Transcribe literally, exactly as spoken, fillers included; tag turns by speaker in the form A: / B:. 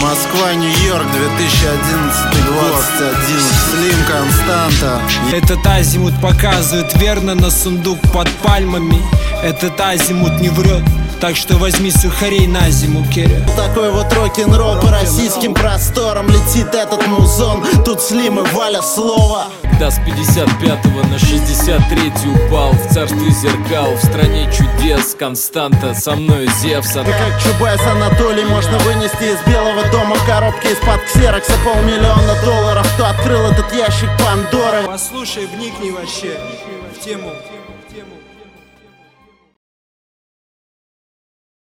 A: Москва, Нью-Йорк, две тысячи одиннадцатый год, один, Слим, Константа.
B: Этот азимут показывает верно на сундук под пальмами. Этот азимут не врет, так что возьми сухарей на зиму, Керри.
A: Такой вот рок-н-ролл по российским просторам. Летит этот музон, тут Слим и Валя слово.
C: Да, с пятьдесят пятого на шестьдесят третий упал в царстве зеркал, в стране чудес. Константа, со мною Зевса.
A: И как Чубайс Анатолий можно вынести из Белого дома коробки из-под ксерокса полмиллиона долларов. Кто открыл этот ящик Пандоры?
B: Послушай, вникни вообще в тему.